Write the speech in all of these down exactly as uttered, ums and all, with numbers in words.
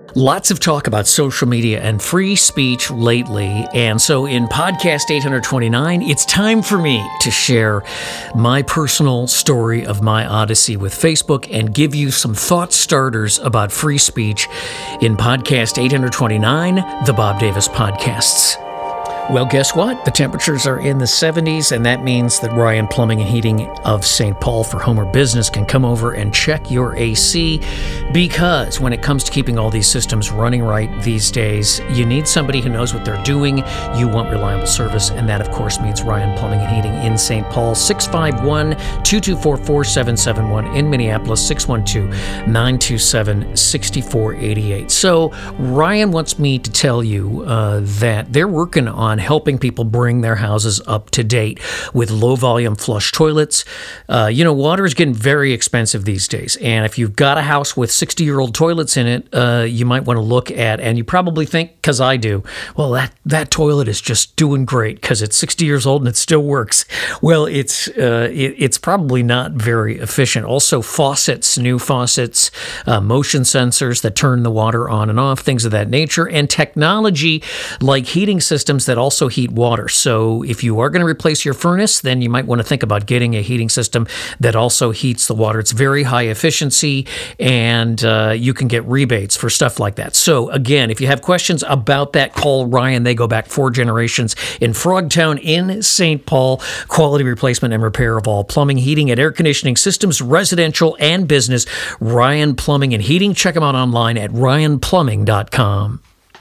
Lots of talk about social media and free speech lately, and so in podcast eight twenty-nine, it's time for me to share my personal story of my odyssey with Facebook and give you some thought starters about free speech in podcast eight twenty-nine, the Bob Davis Podcasts. Well, guess what? The temperatures are in the seventies, and that means that Ryan Plumbing and Heating of Saint Paul for Home or Business can come over and check your A C, because when it comes to keeping all these systems running right these days, you need somebody who knows what they're doing. You want reliable service, and that, of course, means Ryan Plumbing and Heating in Saint Paul, six five one, two two four, four seven seven one, in Minneapolis, six one two, nine two seven, six four eight eight. So Ryan wants me to tell you uh, that they're working on helping people bring their houses up to date with low-volume flush toilets. Uh, you know, water is getting very expensive these days, and if you've got a house with sixty-year-old toilets in it, uh, you might want to look at, and you probably think, because I do, well, that, that toilet is just doing great because it's sixty years old and it still works. Well, it's uh, it, it's probably not very efficient. Also, faucets, new faucets, uh, motion sensors that turn the water on and off, things of that nature, and technology like heating systems that also heat water. So if you are going to replace your furnace, then you might want to think about getting a heating system that also heats the water. It's very high efficiency, and uh, you can get rebates for stuff like that. So again, if you have questions about that, call Ryan. They go back four generations in Frogtown in Saint Paul. Quality replacement and repair of all plumbing, heating, and air conditioning systems, residential and business. Ryan Plumbing and Heating. Check them out online at ryan plumbing dot com.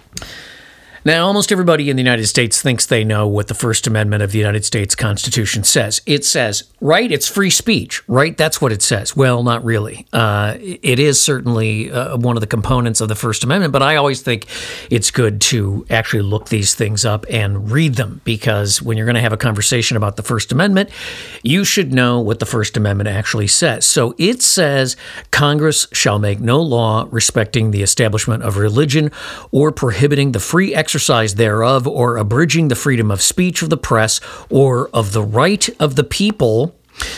Now, almost everybody in the United States thinks they know what the First Amendment of the United States Constitution says. It says, right, it's free speech, right? That's what it says. Well, not really. Uh, it is certainly uh, one of the components of the First Amendment, but I always think it's good to actually look these things up and read them, because when you're going to have a conversation about the First Amendment, you should know what the First Amendment actually says. So it says, Congress shall make no law respecting the establishment of religion or prohibiting the free exercise exercise thereof, or abridging the freedom of speech of the press, or of the right of the people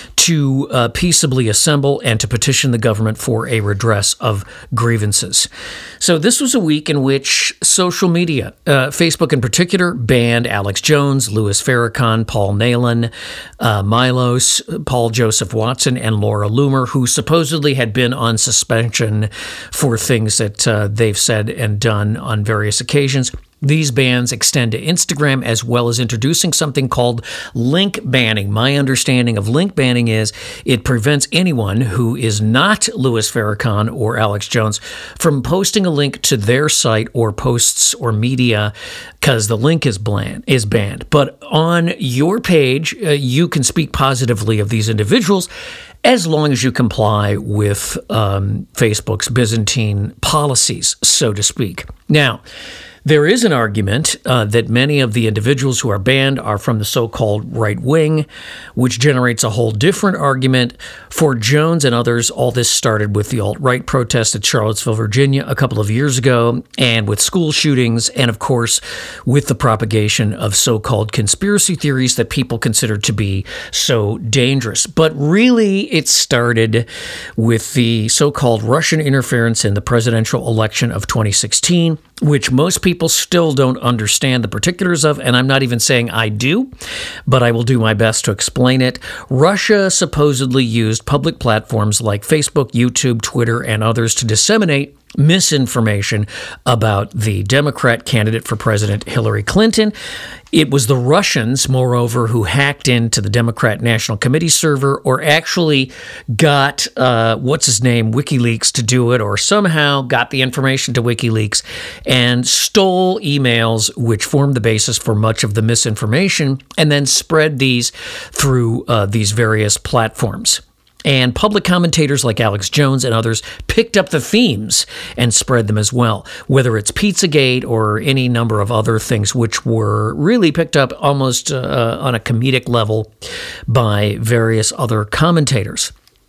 to uh, peaceably assemble and to petition the government for a redress of grievances. So this was a week in which social media, uh, Facebook in particular, banned Alex Jones, Louis Farrakhan, Paul Nehlen, uh, Milos, Paul Joseph Watson, and Laura Loomer, who supposedly had been on suspension for things that uh, they've said and done on various occasions. These bans extend to Instagram, as well as introducing something called link banning. My understanding of link banning is it prevents anyone who is not Louis Farrakhan or Alex Jones from posting a link to their site or posts or media, because the link is bland, is banned. But on your page, uh, you can speak positively of these individuals as long as you comply with um, Facebook's Byzantine policies, so to speak. Now, there is an argument uh, that many of the individuals who are banned are from the so-called right wing, which generates a whole different argument. For Jones and others, all this started with the alt-right protest at Charlottesville, Virginia a couple of years ago, and with school shootings, and of course, with the propagation of so-called conspiracy theories that people consider to be so dangerous. But really, it started with the so-called Russian interference in the presidential election of twenty sixteen, which most people still don't understand the particulars of, and I'm not even saying I do, but I will do my best to explain it. Russia supposedly used public platforms like Facebook, YouTube, Twitter, and others to disseminate misinformation about the Democrat candidate for president, Hillary Clinton. It was the Russians, moreover, who hacked into the Democrat National Committee server, or actually got, uh, what's his name, WikiLeaks to do it, or somehow got the information to WikiLeaks and stole emails which formed the basis for much of the misinformation, and then spread these through uh, these various platforms. And public commentators like Alex Jones and others picked up the themes and spread them as well, whether it's Pizzagate or any number of other things which were really picked up almost uh, on a comedic level by various other commentators.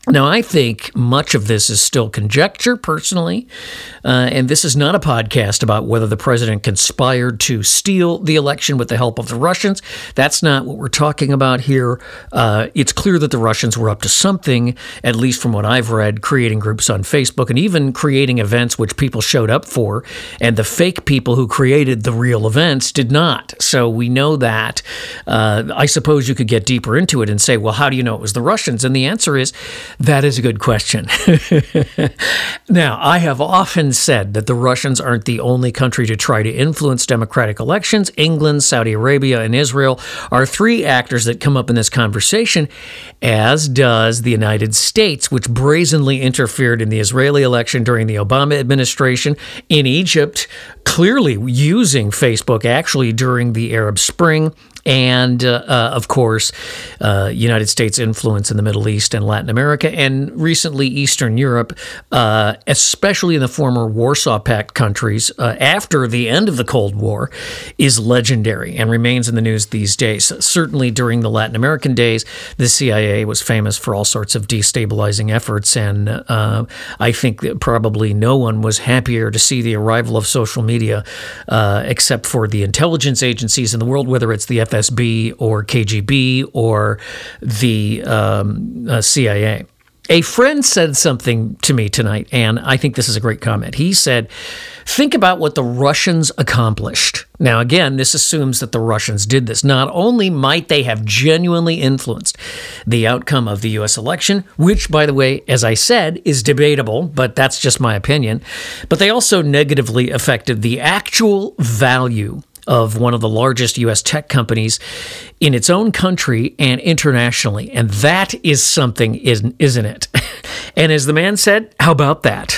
Now, I think much of this is still conjecture, personally, uh, and this is not a podcast about whether the president conspired to steal the election with the help of the Russians. That's not what we're talking about here. Uh, it's clear that the Russians were up to something, at least from what I've read, creating groups on Facebook and even creating events which people showed up for, and the fake people who created the real events did not. So we know that. Uh, I suppose you could get deeper into it and say, well, how do you know it was the Russians? And the answer is, that is a good question. Now, I have often said that the Russians aren't the only country to try to influence democratic elections. England, Saudi Arabia, and Israel are three actors that come up in this conversation, as does the United States, which brazenly interfered in the Israeli election during the Obama administration, in Egypt, clearly using Facebook actually during the Arab Spring, and, uh, uh, of course, uh, United States influence in the Middle East and Latin America, and recently Eastern Europe, uh, especially in the former Warsaw Pact countries, uh, after the end of the Cold War, is legendary and remains in the news these days. Certainly during the Latin American days, the C I A was famous for all sorts of destabilizing efforts, and uh, I think that probably no one was happier to see the arrival of social media, uh, except for the intelligence agencies in the world, whether it's the F S B or K G B or the um, uh, C I A. A friend said something to me tonight, and I think this is a great comment. He said, think about what the Russians accomplished. Now, again, this assumes that the Russians did this. Not only might they have genuinely influenced the outcome of the U S election, which, by the way, as I said, is debatable, but that's just my opinion, but they also negatively affected the actual value of one of the largest U S tech companies in its own country and internationally. And that is something, isn't, isn't it? And as the man said, how about that?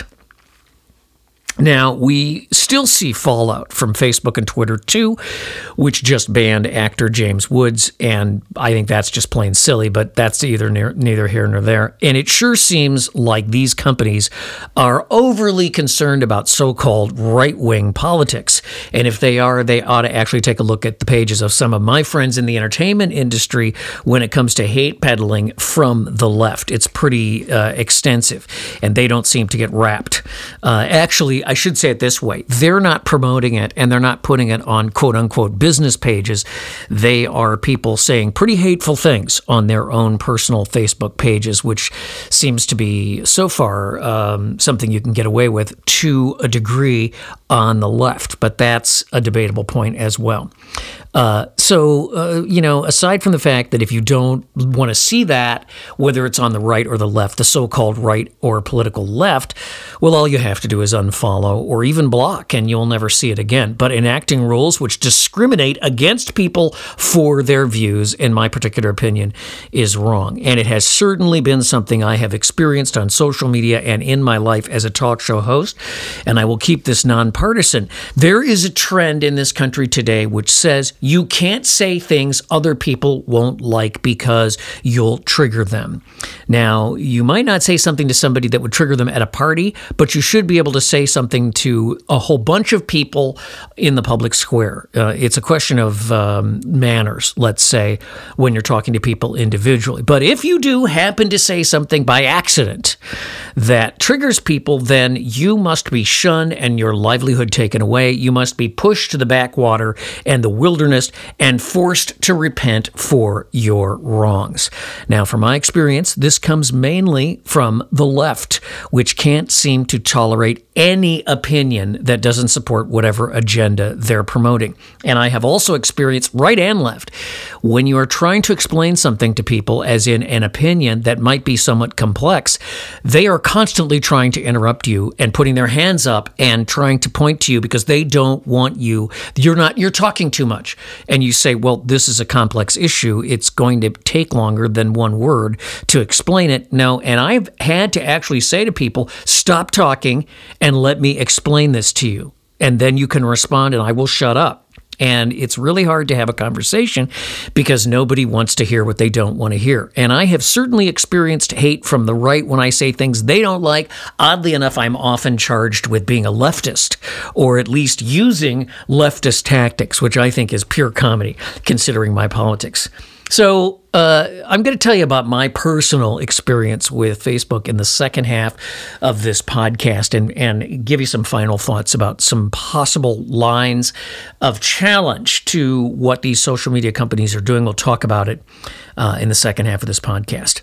Now, we still see fallout from Facebook and Twitter, too, which just banned actor James Woods, and I think that's just plain silly, but that's either near, neither here nor there. And it sure seems like these companies are overly concerned about so-called right-wing politics, and if they are, they ought to actually take a look at the pages of some of my friends in the entertainment industry when it comes to hate peddling from the left. It's pretty uh, extensive, and they don't seem to get wrapped. Uh, actually, I should say it this way. They're not promoting it, and they're not putting it on quote-unquote business pages. They are people saying pretty hateful things on their own personal Facebook pages, which seems to be, so far, um, something you can get away with to a degree on the left. But that's a debatable point as well. Uh, so, uh, you know, aside from the fact that if you don't want to see that, whether it's on the right or the left, the so-called right or political left, well, all you have to do is unfollow or even block, and you'll never see it again. But enacting rules which discriminate against people for their views, in my particular opinion, is wrong. And it has certainly been something I have experienced on social media and in my life as a talk show host, and I will keep this nonpartisan. There is a trend in this country today which says you can't say things other people won't like because you'll trigger them. Now, you might not say something to somebody that would trigger them at a party, but you should be able to say something to a whole bunch of people in the public square. Uh, it's a question of um, manners, let's say, when you're talking to people individually. But if you do happen to say something by accident that triggers people, then you must be shunned and your livelihood taken away. You must be pushed to the backwater and the wilderness and forced to repent for your wrongs. Now, from my experience, this comes mainly from the left, which can't seem to tolerate any opinion that doesn't support whatever agenda they're promoting. And I have also experienced right and left. When you are trying to explain something to people, as in an opinion that might be somewhat complex, they are constantly trying to interrupt you and putting their hands up and trying to point to you because they don't want you. You're not, you're talking too much. And you say, well, this is a complex issue. It's going to take longer than one word to explain it. No, and I've had to actually say to people, stop talking and let me explain this to you. And then you can respond and I will shut up. And it's really hard to have a conversation because nobody wants to hear what they don't want to hear. And I have certainly experienced hate from the right when I say things they don't like. Oddly enough, I'm often charged with being a leftist, or at least using leftist tactics, which I think is pure comedy, considering my politics. So uh, I'm going to tell you about my personal experience with Facebook in the second half of this podcast and, and give you some final thoughts about some possible lines of challenge to what these social media companies are doing. We'll talk about it uh, in the second half of this podcast.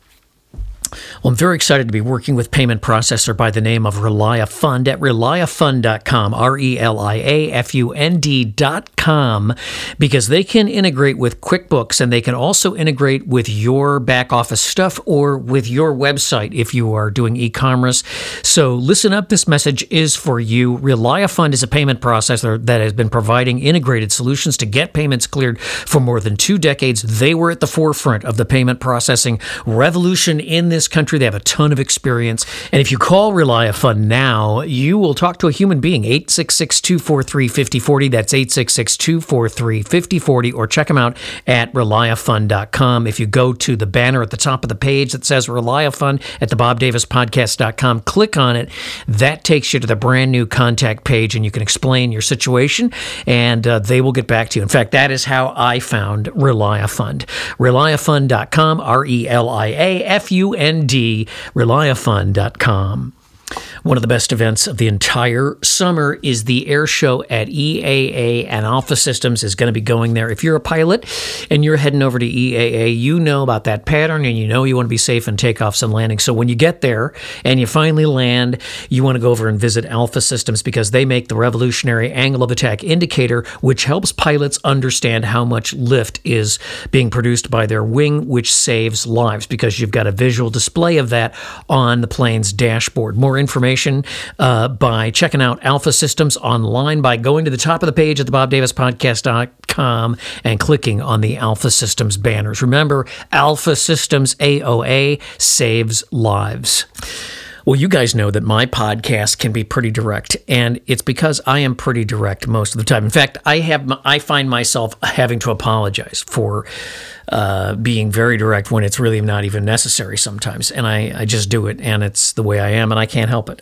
Well, I'm very excited to be working with payment processor by the name of ReliaFund at relia fund dot com, R E L I A F U N D dot com, because they can integrate with QuickBooks and they can also integrate with your back office stuff or with your website if you are doing e-commerce. So listen up, this message is for you. ReliaFund is a payment processor that has been providing integrated solutions to get payments cleared for more than two decades. They were at the forefront of the payment processing revolution in this country. They have a ton of experience. And if you call ReliaFund now, you will talk to a human being. eight six six, two four three, five zero four zero. That's eight six six, two four three, five zero four zero. Or check them out at relia fund dot com. If you go to the banner at the top of the page that says ReliaFund at the bob davis podcast dot com, click on it. That takes you to the brand new contact page, and you can explain your situation, and uh, they will get back to you. In fact, that is how I found ReliaFund. relia fund dot com, R E L I A F U N D, relia fund dot com. One of the best events of the entire summer is the air show at E A A, and Alpha Systems is going to be going there. If you're a pilot and you're heading over to E A A, you know about that pattern and you know you want to be safe in takeoffs and landings. So when you get there and you finally land, you want to go over and visit Alpha Systems because they make the revolutionary angle of attack indicator, which helps pilots understand how much lift is being produced by their wing, which saves lives because you've got a visual display of that on the plane's dashboard. More information uh, by checking out Alpha Systems online by going to the top of the page at the bob davis podcast dot com and clicking on the Alpha Systems banners. Remember, Alpha Systems, A O A, saves lives. Well, you guys know that my podcast can be pretty direct, and it's because I am pretty direct most of the time. In fact, I have I find myself having to apologize for uh, being very direct when it's really not even necessary sometimes, and I, I just do it, and it's the way I am, and I can't help it.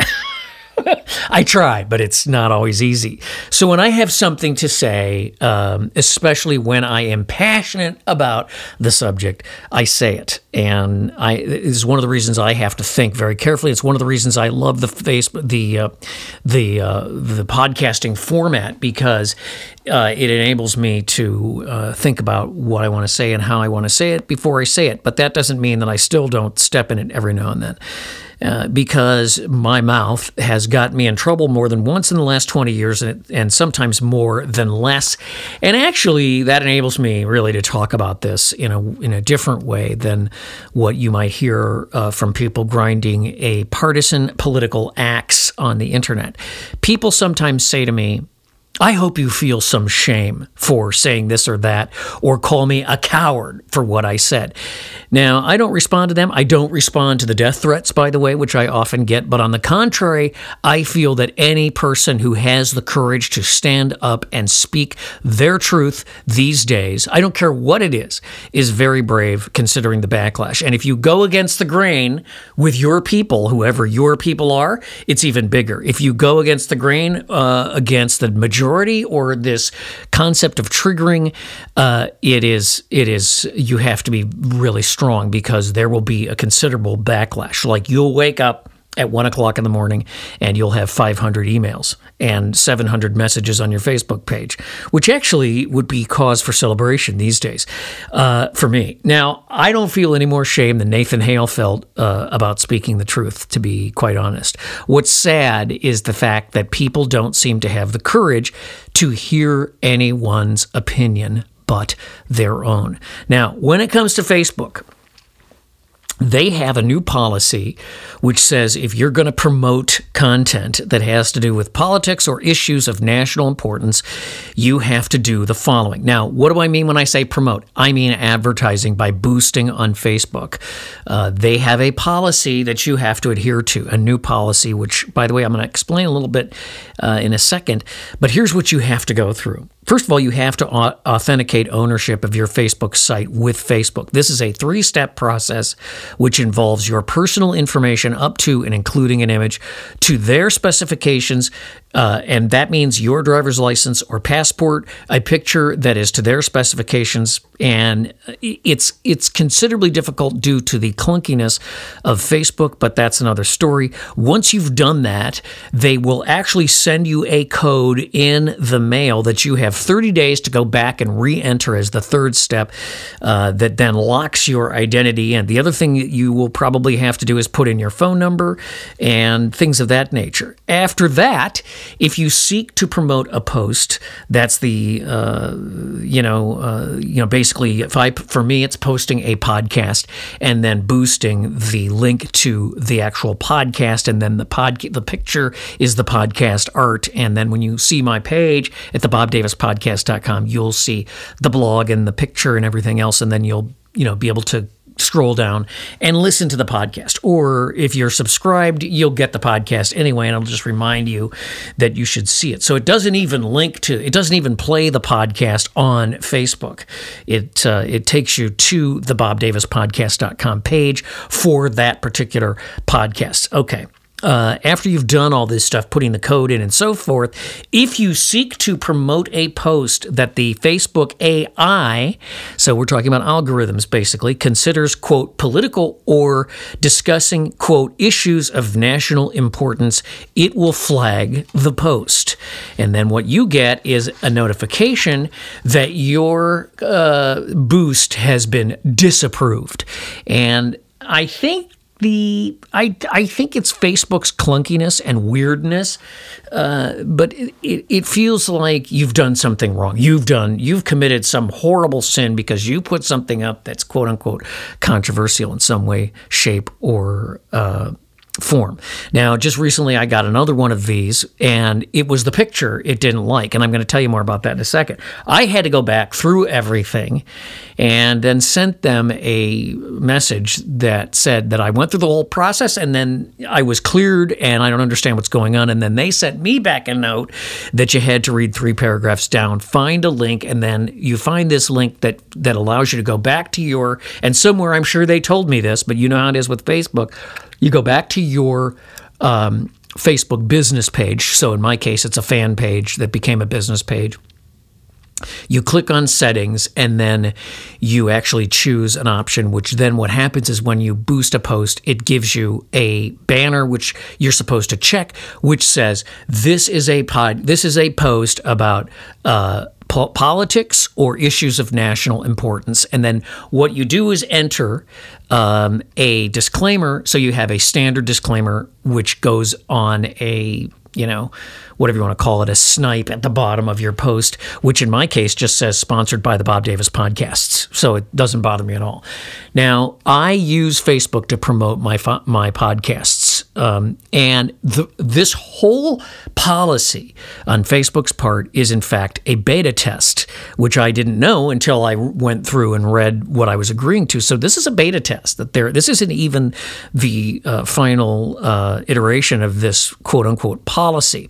I try, but it's not always easy. So when I have something to say, um, especially when I am passionate about the subject, I say it. And I it is one of the reasons I have to think very carefully. It's one of the reasons I love the face the uh, the uh, the podcasting format because uh, it enables me to uh, think about what I want to say and how I want to say it before I say it. But that doesn't mean that I still don't step in it every now and then. Uh, because my mouth has got me in trouble more than once in the last twenty years, and, and sometimes more than less. And actually, that enables me really to talk about this in a in a different way than what you might hear uh, from people grinding a partisan political axe on the internet. People sometimes say to me, I hope you feel some shame for saying this or that, or call me a coward for what I said. Now, I don't respond to them. I don't respond to the death threats, by the way, which I often get. But on the contrary, I feel that any person who has the courage to stand up and speak their truth these days, I don't care what it is, is very brave considering the backlash. And if you go against the grain with your people, whoever your people are, it's even bigger. If you go against the grain uh, against the majority, or this concept of triggering, uh, it is it is you have to be really strong because there will be a considerable backlash. Like you'll wake up at one o'clock in the morning and you'll have five hundred emails and seven hundred messages on your Facebook page, which actually would be cause for celebration these days uh, for me. Now, I don't feel any more shame than Nathan Hale felt uh, about speaking the truth, to be quite honest. What's sad is the fact that people don't seem to have the courage to hear anyone's opinion but their own. Now, when it comes to Facebook, they have a new policy which says if you're going to promote content that has to do with politics or issues of national importance, you have to do the following. Now, what do I mean when I say promote? I mean advertising by boosting on Facebook. Uh, they have a policy that you have to adhere to, a new policy, which, by the way, I'm going to explain a little bit uh, in a second. But here's what you have to go through. First of all, you have to authenticate ownership of your Facebook site with Facebook. This is a three-step process which involves your personal information up to and including an image to their specifications, uh, and that means your driver's license or passport, a picture that is to their specifications, and it's it's considerably difficult due to the clunkiness of Facebook, but that's another story. Once you've done that, they will actually send you a code in the mail that you have thirty days to go back and re-enter as the third step uh, that then locks your identity. And the other thing you will probably have to do is put in your phone number and things of that nature. After that, if you seek to promote a post, that's the, uh, you know, uh, you know, basically, if I, for me, it's posting a podcast and then boosting the link to the actual podcast, and then the pod, the picture is the podcast art, and then when you see my page at the bob davis podcast dot com, you'll see the blog and the picture and everything else, and then you'll, you know, be able to scroll down and listen to the podcast. Or if you're subscribed, you'll get the podcast anyway, and it'll just remind you that you should see it. So it doesn't even link to, it doesn't even play the podcast on Facebook. It uh, it takes you to the bob davis podcast dot com page for that particular podcast. Okay. Uh, after you've done all this stuff, putting the code in and so forth, if you seek to promote a post that the Facebook A I, so we're talking about algorithms basically, considers, quote, political or discussing, quote, issues of national importance, it will flag the post. And then what you get is a notification that your uh, boost has been disapproved. And I think The I I think it's Facebook's clunkiness and weirdness, uh, but it, it, it feels like you've done something wrong. You've done you've committed some horrible sin because you put something up that's quote unquote controversial in some way, shape, or uh, form. Now, just recently, I got another one of these, and it was the picture it didn't like, and I'm going to tell you more about that in a second. I had to go back through everything and then sent them a message that said that I went through the whole process, and then I was cleared, and I don't understand what's going on, and then they sent me back a note that you had to read three paragraphs down, find a link, and then you find this link that, that allows you to go back to your, and somewhere I'm sure they told me this, but you know how it is with Facebook, you go back to your um, Facebook business page. So in my case, it's a fan page that became a business page. You click on settings, and then you actually choose an option, which then what happens is when you boost a post, it gives you a banner, which you're supposed to check, which says, this is a pod, this is a post about uh, po- politics or issues of national importance. And then what you do is enter um, a disclaimer. So you have a standard disclaimer, which goes on a, you know, whatever you want to call it, a snipe at the bottom of your post, which in my case just says sponsored by the Bob Davis Podcasts. So it doesn't bother me at all. Now, I use Facebook to promote my my podcasts. Um, and the, this whole policy on Facebook's part is, in fact, a beta test, which I didn't know until I went through and read what I was agreeing to. So this is a beta test. That there, this isn't even the uh, final uh, iteration of this quote-unquote policy.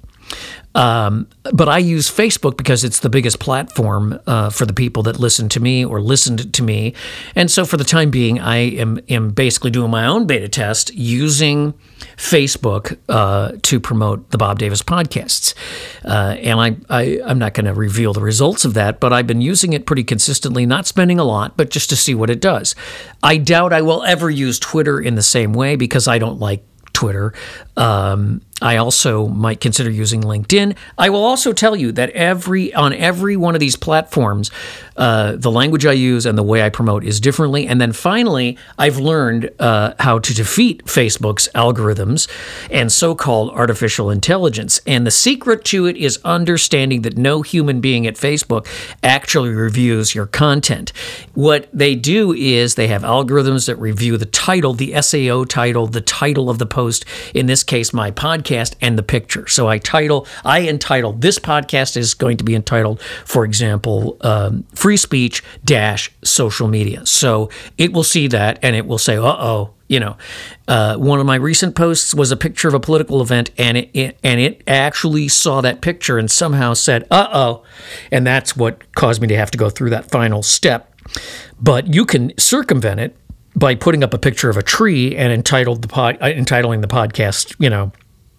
Um, but I use Facebook because it's the biggest platform uh, for the people that listen to me or listened to me. And so for the time being, I am, am basically doing my own beta test using Facebook uh, to promote the Bob Davis Podcasts. Uh, and I, I, I'm not going to reveal the results of that, but I've been using it pretty consistently, not spending a lot, but just to see what it does. I doubt I will ever use Twitter in the same way because I don't like Twitter. Um, I also might consider using LinkedIn. I will also tell you that every on every one of these platforms, uh, the language I use and the way I promote is differently. And then finally, I've learned uh, how to defeat Facebook's algorithms and so-called artificial intelligence. And the secret to it is understanding that no human being at Facebook actually reviews your content. What they do is they have algorithms that review the title, the S E O title, the title of the post, in this case, my podcast, podcast and the picture. So I title, I entitle, this podcast is going to be entitled, for example, um, Free Speech dash Social Media. So it will see that and it will say, uh-oh, you know, uh, one of my recent posts was a picture of a political event, and it, it and it actually saw that picture and somehow said, uh-oh, and that's what caused me to have to go through that final step. But you can circumvent it by putting up a picture of a tree and entitled the pod, uh, entitling the podcast, you know,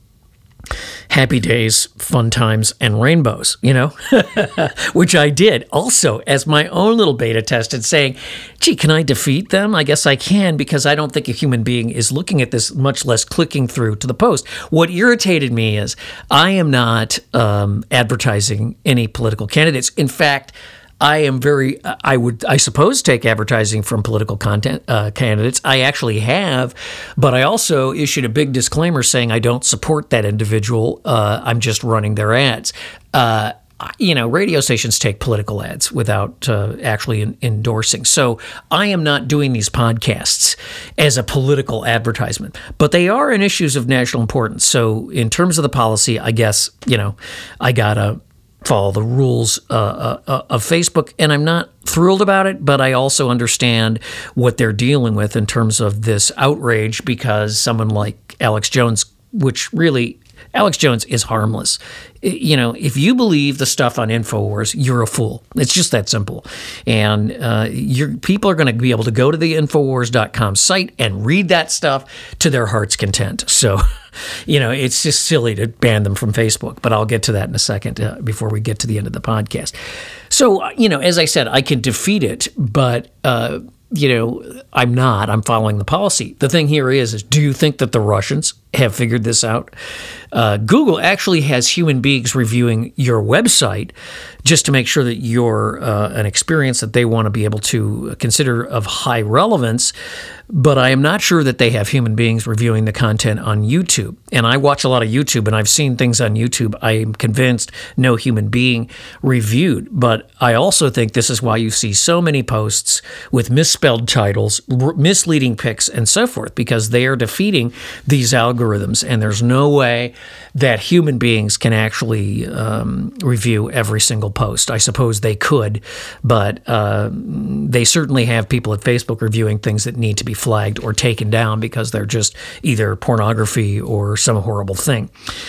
Happy Days, Fun Times, and Rainbows, you know, which I did also as my own little beta test and saying, gee, can I defeat them? I guess I can, because I don't think a human being is looking at this, much less clicking through to the post. What irritated me is I am not um, advertising any political candidates. In fact, I am very, I would, I suppose, take advertising from political content uh, candidates. I actually have, but I also issued a big disclaimer saying I don't support that individual. Uh, I'm just running their ads. Uh, you know, radio stations take political ads without uh, actually in, endorsing. So I am not doing these podcasts as a political advertisement, but they are in issues of national importance. So in terms of the policy, I guess, you know, I gotta follow the rules uh, uh, of Facebook, and I'm not thrilled about it, but I also understand what they're dealing with in terms of this outrage, because someone like Alex Jones, which really, Alex Jones is harmless. You know, if you believe the stuff on InfoWars, you're a fool. It's just that simple. And uh, you're, people are going to be able to go to the Infowars dot com site and read that stuff to their heart's content. So, you know, it's just silly to ban them from Facebook, but I'll get to that in a second uh, before we get to the end of the podcast. So, you know, as I said, I can defeat it, but, uh, you know, I'm not. I'm following the policy. The thing here is, is do you think that the Russians have figured this out? Uh, Google actually has human beings reviewing your website just to make sure that you're uh, an experience that they want to be able to consider of high relevance. But I am not sure that they have human beings reviewing the content on YouTube. And I watch a lot of YouTube, and I've seen things on YouTube I am convinced no human being reviewed. But I also think this is why you see so many posts with misspelled titles, r- misleading pics, and so forth, because they are defeating these algorithms. And there's no way that human beings can actually um, review every single post. I suppose they could, but uh, they certainly have people at Facebook reviewing things that need to be flagged or taken down because they're just either pornography or some horrible thing.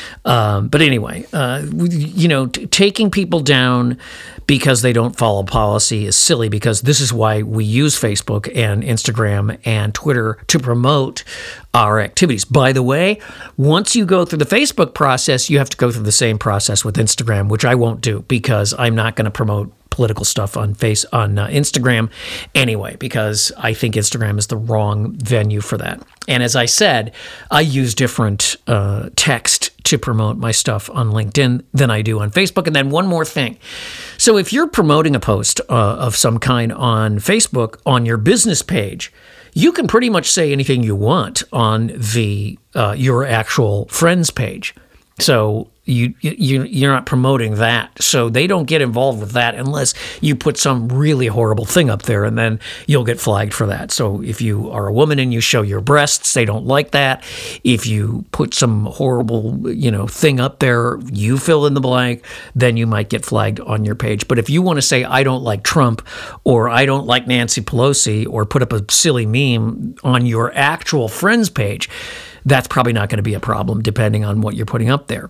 Um, but anyway, uh, you know, t- taking people down because they don't follow policy is silly, because this is why we use Facebook and Instagram and Twitter to promote our activities. By the way, once you go through the Facebook process, you have to go through the same process with Instagram, which I won't do because I'm not going to promote political stuff on face on uh, Instagram anyway, because I think Instagram is the wrong venue for that. And as I said, I use different uh, text to promote my stuff on LinkedIn than I do on Facebook. And then one more thing. So if you're promoting a post uh, of some kind on Facebook on your business page, you can pretty much say anything you want on the uh, your actual friends page. So you you you're not promoting that, so they don't get involved with that unless you put some really horrible thing up there, and then you'll get flagged for that. So if you are a woman and you show your breasts, they don't like that. If you put some horrible you know thing up there, you fill in the blank, then you might get flagged on your page. But if you want to say I don't like Trump or I don't like Nancy Pelosi, or put up a silly meme on your actual friends page, that's probably not going to be a problem depending on what you're putting up there.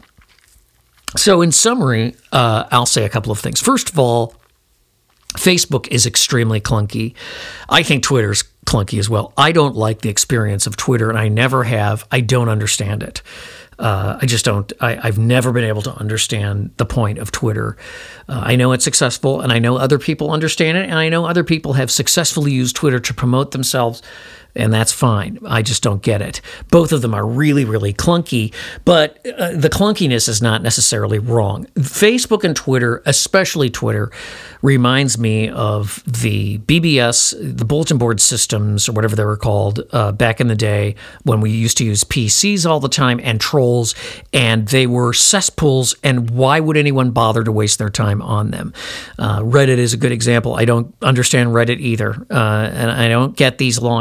So in summary, uh, I'll say a couple of things. First of all, Facebook is extremely clunky. I think Twitter's clunky as well. I don't like the experience of Twitter, and I never have. I don't understand it. Uh, I just don't. I, I've never been able to understand the point of Twitter. Uh, I know it's successful, and I know other people understand it, and I know other people have successfully used Twitter to promote themselves, and that's fine. I just don't get it. Both of them are really, really clunky, but uh, the clunkiness is not necessarily wrong. Facebook and Twitter, especially Twitter, reminds me of the B B S, the bulletin board systems, or whatever they were called, uh, back in the day when we used to use P Cs all the time and trolls, and they were cesspools, and why would anyone bother to waste their time on them? Uh, Reddit is a good example. I don't understand Reddit either, uh, and I don't get these long arguments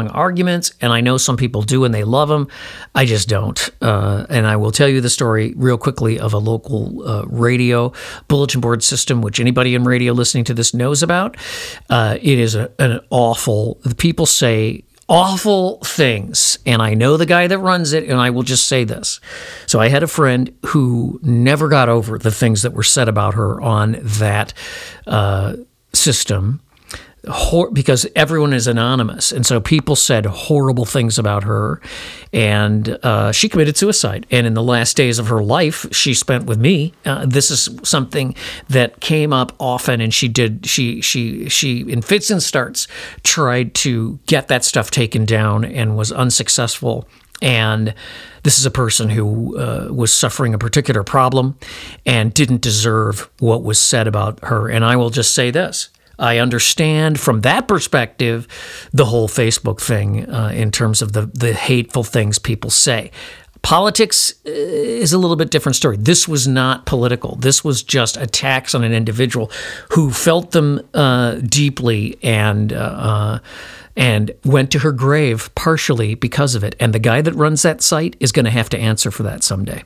arguments, and I know some people do and they love them. I just don't. Uh, and I will tell you the story real quickly of a local uh, radio bulletin board system, which anybody in radio listening to this knows about. Uh, it is a, an awful, the people say awful things, and I know the guy that runs it, and I will just say this. So I had a friend who never got over the things that were said about her on that uh, system, Hor- because everyone is anonymous. And so people said horrible things about her, and uh, she committed suicide. And in the last days of her life, she spent with me. Uh, this is something that came up often, and she did, she, she, she, in fits and starts, tried to get that stuff taken down and was unsuccessful. And this is a person who uh, was suffering a particular problem and didn't deserve what was said about her. And I will just say this. I understand from that perspective the whole Facebook thing uh, in terms of the, the hateful things people say. Politics is a little bit different story. This was not political. This was just attacks on an individual who felt them uh, deeply and uh, uh, and went to her grave partially because of it. And the guy that runs that site is going to have to answer for that someday.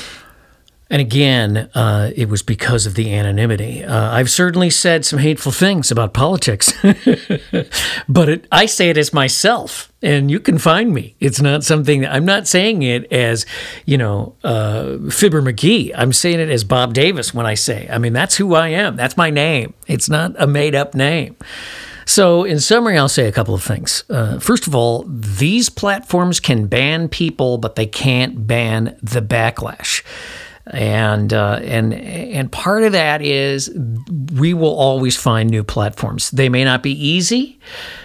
And again, uh, it was because of the anonymity. Uh, I've certainly said some hateful things about politics, but it, I say it as myself, and you can find me. It's not something, I'm not saying it as, you know, uh, Fibber McGee. I'm saying it as Bob Davis when I say, I mean, that's who I am. That's my name. It's not a made-up name. So in summary, I'll say a couple of things. Uh, first of all, these platforms can ban people, but they can't ban the backlash. And uh, and and part of that is we will always find new platforms. They may not be easy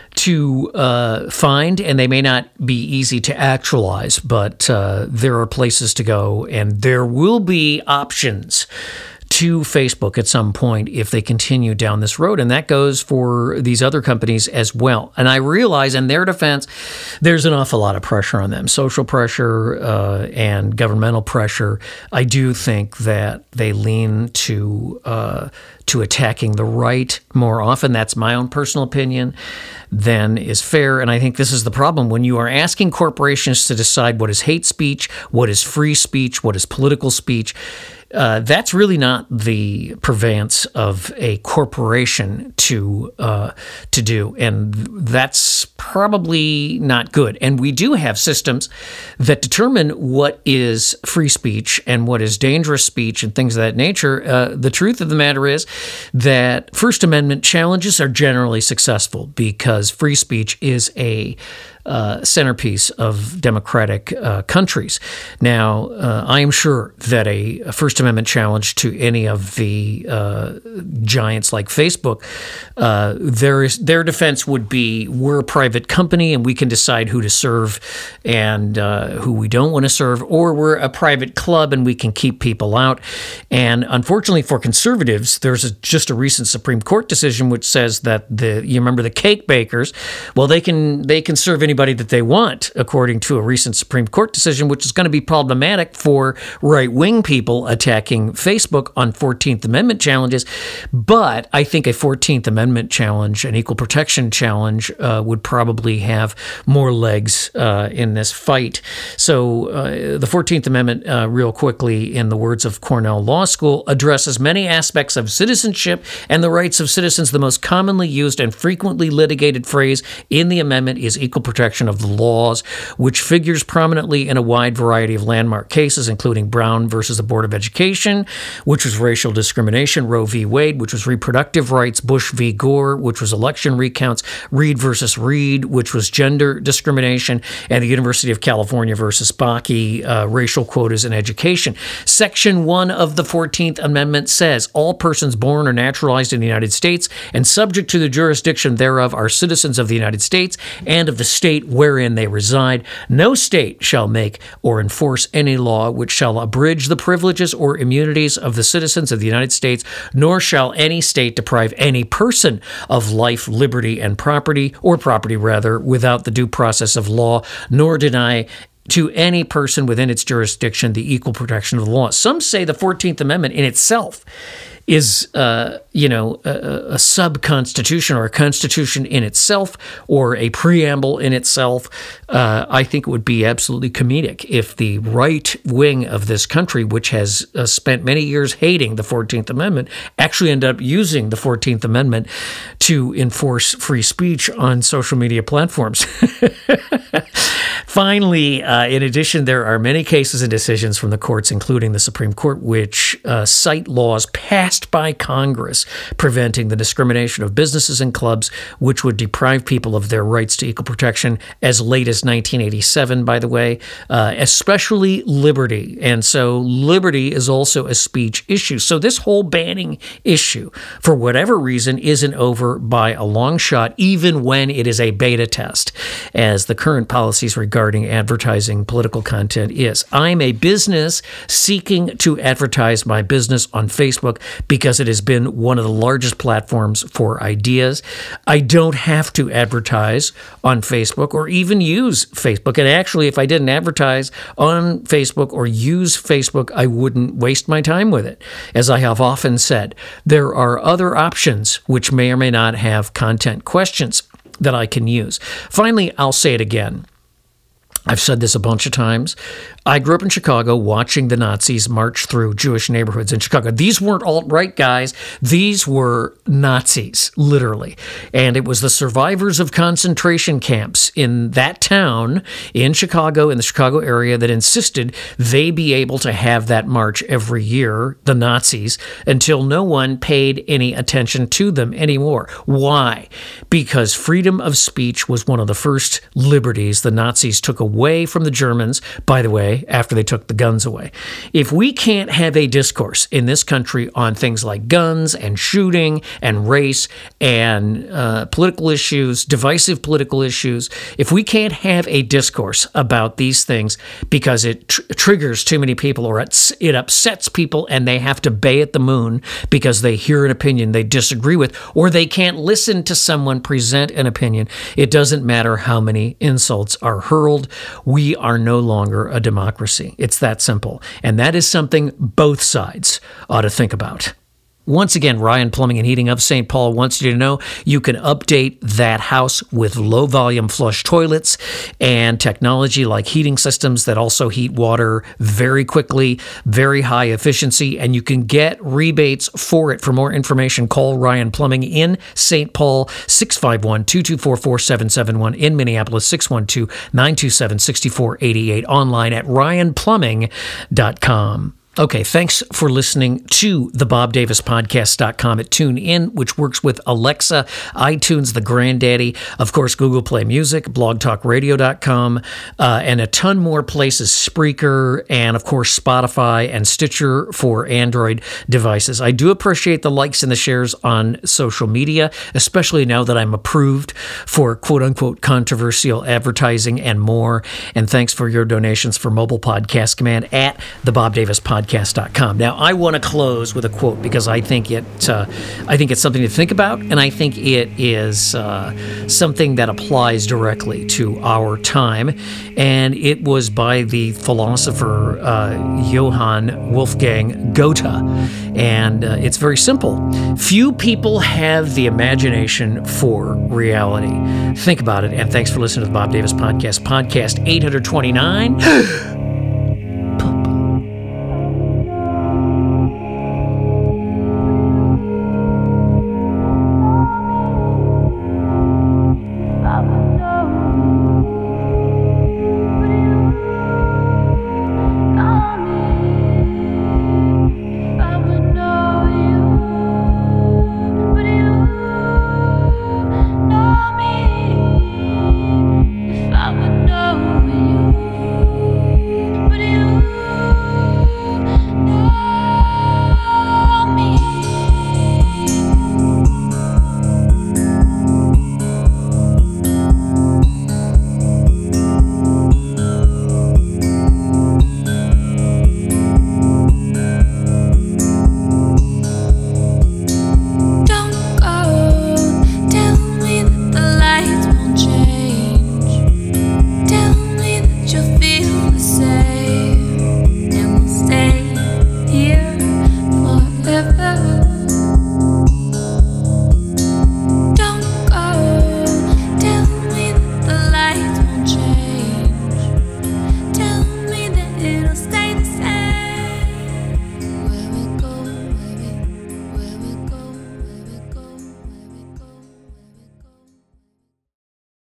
to uh, find, and they may not be easy to actualize, but uh, there are places to go, and there will be options to Facebook at some point if they continue down this road. And that goes for these other companies as well. And I realize in their defense, there's an awful lot of pressure on them, social pressure uh, and governmental pressure. I do think that they lean to uh, to attacking the right more often. That's my own personal opinion than is fair. And I think this is the problem. When you are asking corporations to decide what is hate speech, what is free speech, what is political speech, Uh, that's really not the purveyance of a corporation to uh, to do, and that's probably not good. And we do have systems that determine what is free speech and what is dangerous speech and things of that nature. Uh, the truth of the matter is that First Amendment challenges are generally successful because free speech is a Uh, centerpiece of democratic uh, countries. Now, uh, I am sure that a, a First Amendment challenge to any of the uh, giants like Facebook, uh, there is, their defense would be, we're a private company and we can decide who to serve and uh, who we don't want to serve, or we're a private club and we can keep people out. And unfortunately for conservatives, there's a, just a recent Supreme Court decision which says that the, you remember the cake bakers, well, they can they can serve any anybody that they want, according to a recent Supreme Court decision, which is going to be problematic for right-wing people attacking Facebook on fourteenth Amendment challenges. But I think a fourteenth Amendment challenge, an equal protection challenge, uh, would probably have more legs uh, in this fight. So uh, the fourteenth Amendment, uh, real quickly, in the words of Cornell Law School, addresses many aspects of citizenship and the rights of citizens. The most commonly used and frequently litigated phrase in the amendment is equal protection of the laws, which figures prominently in a wide variety of landmark cases, including Brown versus the Board of Education, which was racial discrimination, Roe v. Wade, which was reproductive rights, Bush v. Gore, which was election recounts, Reed versus Reed, which was gender discrimination, and the University of California versus Bakke, uh, racial quotas in education. Section one of the fourteenth Amendment says, all persons born or naturalized in the United States and subject to the jurisdiction thereof are citizens of the United States and of the state wherein they reside. No state shall make or enforce any law which shall abridge the privileges or immunities of the citizens of the United States, nor shall any state deprive any person of life, liberty, and property, or property rather, without the due process of law, nor deny to any person within its jurisdiction the equal protection of the law. Some say the fourteenth Amendment in itself is, uh, you know, a, a sub-constitution or a constitution in itself or a preamble in itself. Uh, I think it would be absolutely comedic if the right wing of this country, which has uh, spent many years hating the fourteenth Amendment, actually ended up using the fourteenth Amendment to enforce free speech on social media platforms. Finally, uh, in addition, there are many cases and decisions from the courts, including the Supreme Court, which uh, cite laws passed by Congress preventing the discrimination of businesses and clubs, which would deprive people of their rights to equal protection as late as nineteen eighty-seven, by the way, uh, especially liberty. And so liberty is also a speech issue. So this whole banning issue, for whatever reason, isn't over by a long shot, even when it is a beta test, as the current policies regarding advertising political content is. I'm a business seeking to advertise my business on Facebook because it has been one of the largest platforms for ideas. I don't have to advertise on Facebook or even use Facebook. And actually, if I didn't advertise on Facebook or use Facebook, I wouldn't waste my time with it. As I have often said, there are other options which may or may not have content questions that I can use. Finally, I'll say it again. I've said this a bunch of times. I grew up in Chicago watching the Nazis march through Jewish neighborhoods in Chicago. These weren't alt-right guys. These were Nazis, literally. And it was the survivors of concentration camps in that town in Chicago, in the Chicago area, that insisted they be able to have that march every year, the Nazis, until no one paid any attention to them anymore. Why? Because freedom of speech was one of the first liberties the Nazis took away from the Germans, by the way, after they took the guns away. If we can't have a discourse in this country on things like guns and shooting and race and uh, political issues, divisive political issues, if we can't have a discourse about these things because it tr- triggers too many people or it, it upsets people and they have to bay at the moon because they hear an opinion they disagree with, or they can't listen to someone present an opinion, it doesn't matter how many insults are hurled. We are no longer a democracy. It's that simple. And that is something both sides ought to think about. Once again, Ryan Plumbing and Heating of Saint Paul wants you to know you can update that house with low-volume flush toilets and technology like heating systems that also heat water very quickly, very high efficiency, and you can get rebates for it. For more information, call Ryan Plumbing in Saint Paul, six five one, two two four, four seven seven one, in Minneapolis, six one two, nine two seven, six four eight eight, online at ryan plumbing dot com. Okay, thanks for listening to the bob davis podcast dot com at TuneIn, which works with Alexa, iTunes, the granddaddy, of course, Google Play Music, blog talk radio dot com, uh, and a ton more places, Spreaker, and of course, Spotify and Stitcher for Android devices. I do appreciate the likes and the shares on social media, especially now that I'm approved for quote-unquote controversial advertising and more. And thanks for your donations for Mobile Podcast Command at the bob davis podcast dot com. Now, I want to close with a quote because I think it, uh, I think it's something to think about, and I think it is uh, something that applies directly to our time. And it was by the philosopher uh, Johann Wolfgang Goethe, and uh, it's very simple. Few people have the imagination for reality. Think about it, and thanks for listening to the Bob Davis Podcast, podcast eight twenty-nine.